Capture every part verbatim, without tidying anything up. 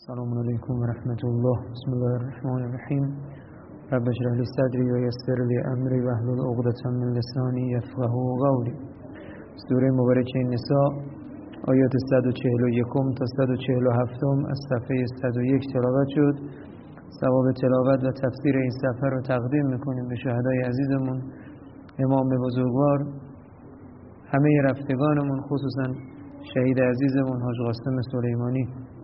السلام علیکم و رحمت الله. بسم الله الرحمن الرحیم. رب اشرح لی صدری و یسر لی امری واحلل عقدة من لسانی یفقهوا قولی. سوره مبارکه نساء آیات صد و چهل و یک تا صد و چهل و هفت از صفحه صد و یک تلاوت شد. ثواب تلاوت و تفسیر این صفحه رو تقدیم میکنیم به شهدای عزیزمون، امام بزرگوار، همه رفتگانمون، خصوصا شهید عزیزمون حاج قاسم سلیمانی.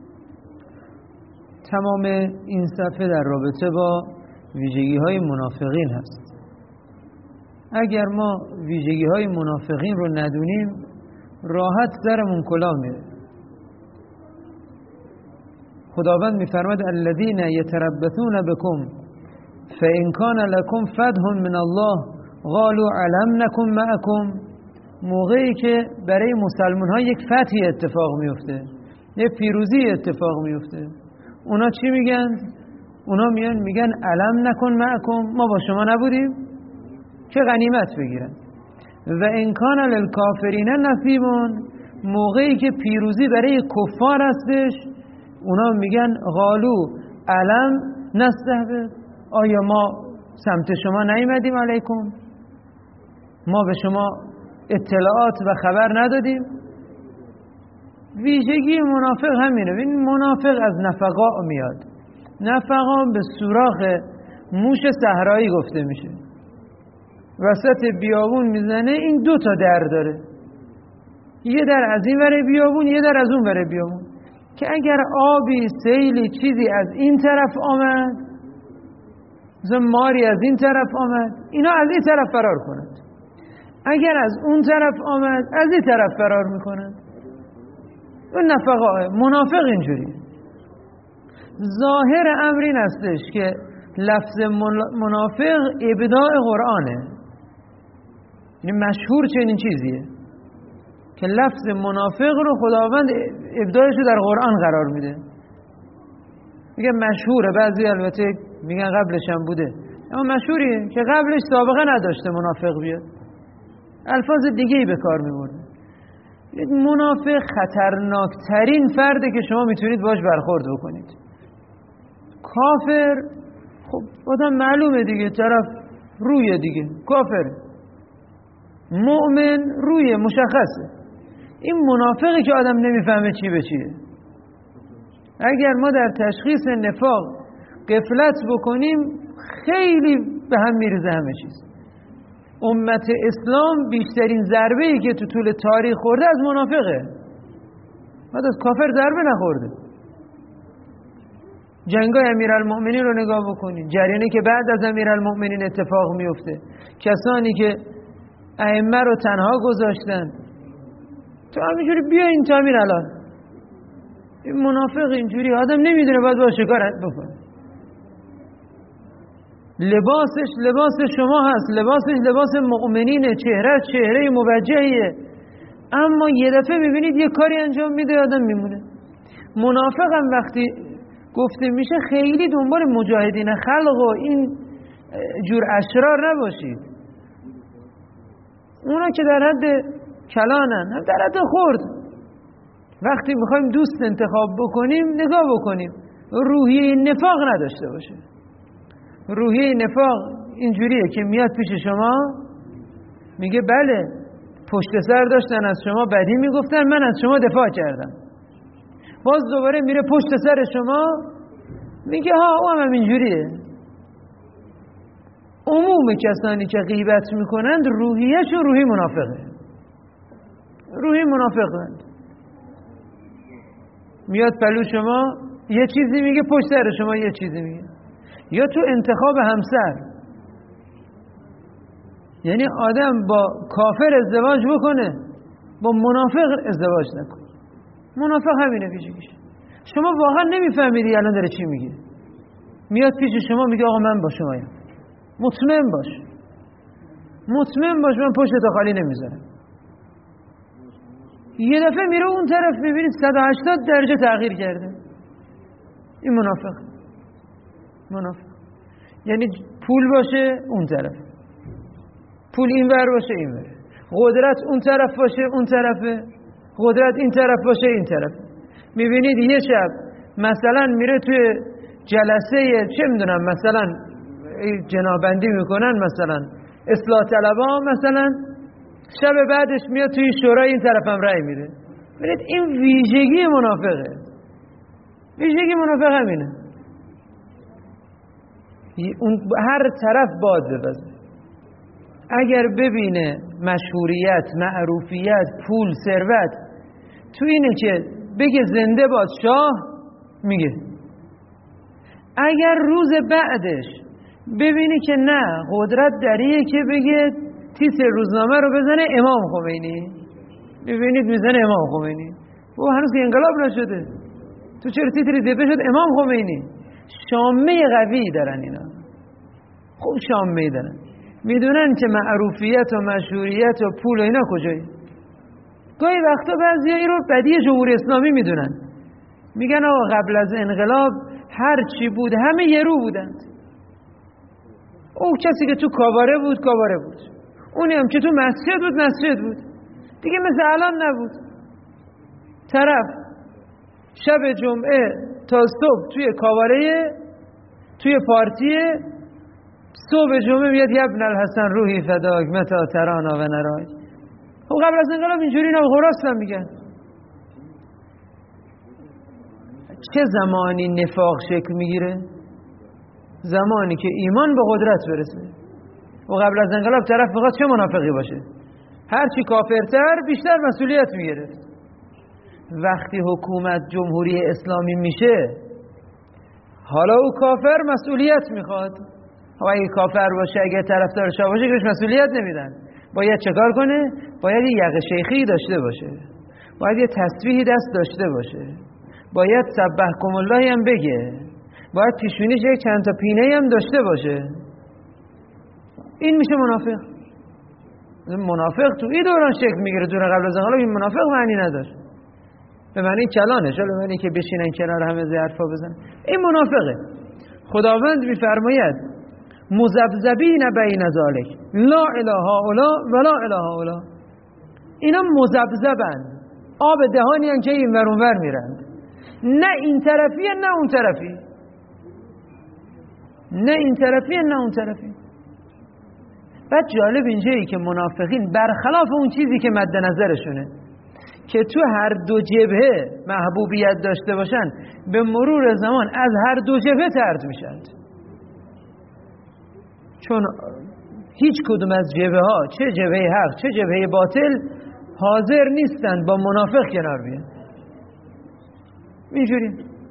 تمام این صفحه در رابطه با ویژگی های منافقین هست. اگر ما ویژگی های منافقین رو ندونیم راحت سرمون کلا میره. خداوند میفرماد الذین یتربصون بكم فإن كان لكم فتح من الله قالوا علم نكن معكم. موقعی که برای مسلمان ها یک فتحی اتفاق میفته، یک پیروزی اتفاق میفته، اونا چی میگن؟ اونا میان میگن علم نکن معکم، ما با شما نبودیم که غنیمت بگیرن. و ان کان للکافرین نصیبون، موقعی که پیروزی برای کفار هستش اونا میگن قالو علم نستهبط، آیا ما سمت شما نیومدیم علیکم؟ ما به شما اطلاعات و خبر ندادیم؟ ویژگی منافق همینه. این منافق از نفقا میاد. نفقا به سوراخ موش صحرایی گفته میشه. وسط بیابون میزنه، این دو تا در داره، یه در از این ور بیابون، یه در از اون ور بیابون، که اگر آبی، سیلی، چیزی از این طرف آمد، مثلا ماری از این طرف آمد، اینا از این طرف فرار کنند. اگر از اون طرف آمد، از این طرف فرار میکنند. اون نفقه. منافق اینجوری. ظاهر امر این هستش که لفظ منافق ابداع قرآنه، یعنی مشهور چنین چیزیه که لفظ منافق رو خداوند ابداعش رو در قرآن قرار میده. میگه مشهوره، بعضی البته میگن قبلش هم بوده، اما مشهوریه که قبلش سابقه نداشته منافق بیاد، الفاظ دیگه‌ای به کار میبرده. منافق خطرناکترین فرده که شما میتونید باش برخورد بکنید. کافر خب آدم معلومه دیگه، طرف روی دیگه کافر. مؤمن روی مشخصه. این منافقی که آدم نمیفهمه چی به چیه. اگر ما در تشخیص نفاق غفلت بکنیم خیلی به هم میرزه همه چیز. امت اسلام بیشترین ضربه‌ای که تو طول تاریخ خورده از منافقه، بعد از کافر ضربه نخورده. جنگای امیرالمؤمنین رو نگاه بکنید، جریانی که بعد از امیرالمؤمنین اتفاق میفته، کسانی که ائمه رو تنها گذاشتن، تو همینجوری بیا این تعمیر الان. این منافق اینجوری آدم نمیدونه باید با شکار بکنه. لباسش لباس شما هست، لباسش لباس مؤمنینه، چهره چهره موجهیه، اما یه دفعه میبینید یه کاری انجام میده آدم میمونه. منافق هم وقتی گفته میشه خیلی دنبال مجاهدین خلق و این جور اشرار نباشید. اونا که در حد کلانن، هم در حد خورد. وقتی میخوایم دوست انتخاب بکنیم نگاه بکنیم روحیه نفاق نداشته باشه. روحیه نفاق اینجوریه که میاد پیش شما میگه بله پشت سر داشتن از شما بدی میگفتن، من از شما دفاع کردم. باز دوباره میره پشت سر شما میگه ها او هم اینجوریه. عموم کسانی که غیبت میکنند روحیهشون روحی منافقه، روحی منافقند. میاد پلو شما یه چیزی میگه، پشت سر شما یه چیزی میگه. یا تو انتخاب همسر، یعنی آدم با کافر ازدواج بکنه با منافق ازدواج نکنه. منافق همینه ویژگیش. شما واقعا نمیفهمیدی الان داره چی میگه. میاد پیش شما میگه آقا من با شمایم، مطمئن باش مطمئن باش من پشت تا خالی نمیذارم. یه دفعه میره اون طرف میبینید صد و هشتاد درجه تغییر کرده. این منافق. منافق یعنی پول باشه اون طرف، پول این ور باشه این ور، قدرت اون طرف باشه اون طرفه، قدرت این طرف باشه این طرف. میبینید یه شب مثلا میره توی جلسه چه میدونم مثلا جنابندی میکنن، مثلا اصلاح طلبا، مثلا شب بعدش میاد توی شورای این طرفم رأی میده. ببینید این ویژگی منافقه، ویژگی منافق همینه، اون هر طرف باد ببزه. اگر ببینه مشهوریت، معروفیت، پول، ثروت تو اینه که بگه زنده باد شاه، میگه. اگر روز بعدش ببینی که نه، قدرت دریه که بگه تیتر روزنامه رو بزنه امام خمینی، ببینید میزنه امام خمینی. او هنوز که انقلاب نشده، تو چرا تیتری دیده شد امام خمینی؟ شامه قوی دارن اینا، خوب شامه دارن، میدونن که معروفیت و مشهوریت و پول و اینا کجایی. گاهی وقتا بعضی این رو بدی جمهوری اسلامی میدونن، میگن آقا قبل از انقلاب هر چی بود همه یه رو بودند. او کسی که تو کاباره بود کاباره بود، اونی هم که تو مسجد بود مسجد بود، دیگه مثل الان نبود. طرف شب جمعه تا صبح توی کاباره، توی پارتی، صبح جمعه میاد ابن الحسن روحی فداک متا ترانا و نراج. خب قبل از انقلاب اینجوری اینا غراستن میگن. چه زمانی نفاق شکل میگیره؟ زمانی که ایمان به قدرت برسه. و قبل از انقلاب طرف فقط چه منافقی باشه؟ هرچی کافرتر بیشتر مسئولیت میگرفت. وقتی حکومت جمهوری اسلامی میشه، حالا او کافر مسئولیت میخواد. و اگه کافر باشه، اگه طرفدار شاه باشه، بهش مسئولیت نمیدن. باید چکار کنه؟ باید یه یقه شیخی داشته باشه، باید یه تسبیحی دست داشته باشه، باید سبحکم الله هم بگه، باید پیشونیش یک چند تا پینه هم داشته باشه. این میشه منافق. منافق تو این دوران شکل میگیره، دوران قبل از انقلاب این منافق معنی نداشت، به معنی کلانه، چرا به معنی که بشینن کنار همه زی حرفا بزنن. این منافقه. خداوند میفرماید مذبذبین بین ذالک لا اله هؤلاء ولا اله هؤلاء. اینا مذبذبن، آب دهانی ان که این ور اون ور میرند، نه این طرفی نه اون طرفی، نه این طرفی نه اون طرفی. بعد جالب اینجایی که منافقین برخلاف اون چیزی که مد نظرشونه که تو هر دو جبهه محبوبیت داشته باشن، به مرور زمان از هر دو جبهه طرد میشن، چون هیچ کدوم از جبهه ها، چه جبهه حق چه جبهه باطل، حاضر نیستند با منافق کنار بیان. اینجوری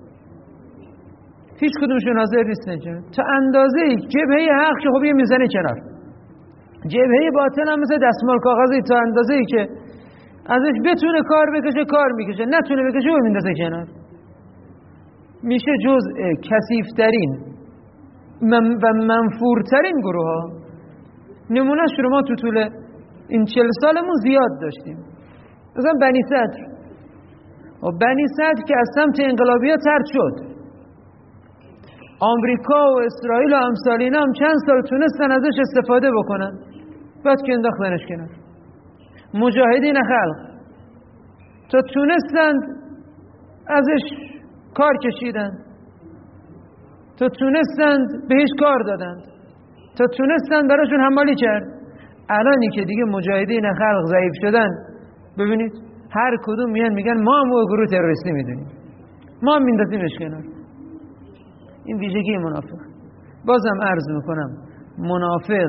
هیچ کدومشون حاضر نیستن. تا اندازه جبهه حق که خب یه میزنه کنار، جبهه باطل هم مثل دستمال کاغذی، تا اندازه ای که ازش بتونه کار بکشه کار میکشه، نتونه بکشه و میندازه کنار. میشه جزء کثیف‌ترین و منفورترین گروه ها. نمونهش رو ما تو طول این چل سالمون زیاد داشتیم. مثلا بنی صدر، و بنی صدر که از سمت انقلابی‌ها طرد شد، آمریکا و اسرائیل و امثالینا هم چند سال تونستن ازش استفاده بکنن، بعد که انداختنش کنار. مجاهدین خلق تا تونستند ازش کار کشیدن، تا تونستند بهش کار دادند، تا تونستند براشون حمالی کرد. الانی که دیگه مجاهدین خلق ضعیف شدن، ببینید هر کدوم میان میگن ما هم او گروه تروریستی میدونیم، ما هم میندازیمش کنار. این ویژگی منافق. بازم عرض میکنم منافق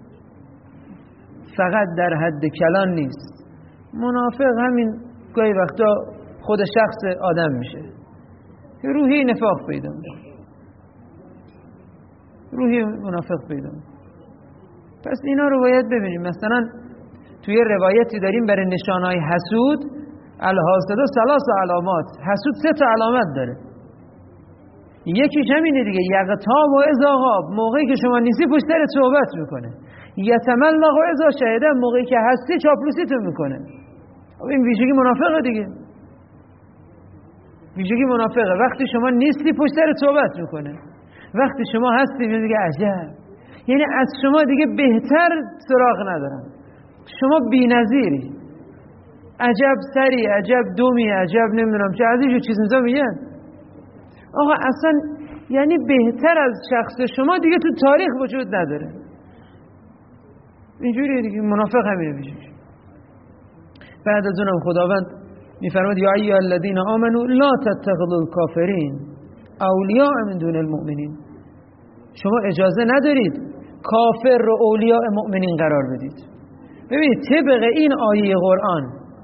فقط در حد کلان نیست، منافق همین گاهی وقتا خود شخص آدم میشه، روحی نفاق پیدا میکنه، روحی منافق پیدا میکنه. پس اینا رو باید ببینیم. مثلا توی روایتی داریم برای نشانهای حسود، الحاسد و ثلاث علامات، حسود سه تا علامت داره. یکیش همینه دیگه، یغتاب و اذا غاب، موقعی که شما نیستی پشت سرت صحبت میکنه. یتملق و اذا شهده، موقعی که هستی چاپلوسیتون میکنه. این ویژگی منافقه دیگه، ویژگی منافقه. وقتی شما نیستی پشت سرت صحبت میکنه، وقتی شما هستی میگه عجب، یعنی از شما دیگه بهتر سراغ ندارم، شما بی‌نظیری، عجب سری، عجب دومی، عجب نمیدونم چه از اینجور چیز اینجا میگن. آقا اصلا یعنی بهتر از شخص شما دیگه تو تاریخ وجود نداره. اینجوریه دیگه، منافق همینه میشه. بعد از اونم خداوند میفرماد یا ایها الذین آمنوا لا تتخذوا الکافرین اولیاء من دون المؤمنین. شما اجازه ندارید کافر رو اولیاء مؤمنین قرار بدید. ببینید طبق این آیه قرآن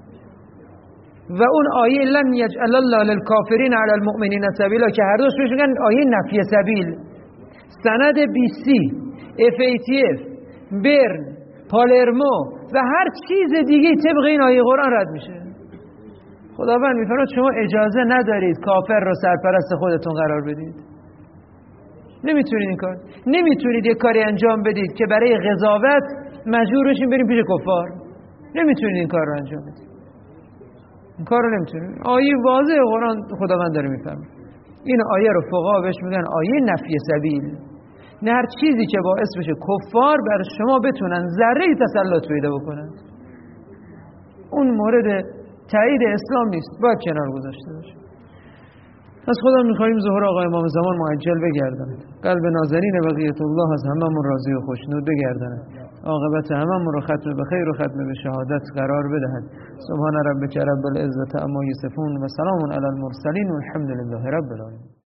و اون آیه لن یجعل الله للکافرین علی المؤمنین سبیلا که هر دوش بهش میگن آیه نفی سبیل، سند بی سی، اف ای تی اف، برن، پالرمو و هر چیز دیگه طبق این آیه قرآن رد میشه. خداوند میفرماید شما اجازه ندارید کافر رو سرپرست خودتون قرار بدید. نمیتونید این کار، نمیتونید یه کاری انجام بدید که برای قضاوت مجبور بشین بریم پیش کفار. نمیتونید این کار رو انجام بدید، این کار رو نمیتونید. آیه واضح قرآن خداوند داره میفرماید. این آیه رو فقها بهش میگن آیه نفی سبیل. نه هر چیزی که باعث بشه کفار بر شما بتونن ذره تسلط پیدا بکنن، اون مورد تایید اسلام نیست، باید کنار گذاشته باشه. از خدا میخواییم ظهور آقا امام زمان معجل بگرداند، قلب ناظرین بقیت الله از هممون راضی و خوشنود بگرداند، عاقبت هممون رو ختم به خیر و ختم به شهادت قرار بدهد. سبحان ربک رب العزة عما یصفون و سلام علی المرسلین و الحمد لله رب العالمین.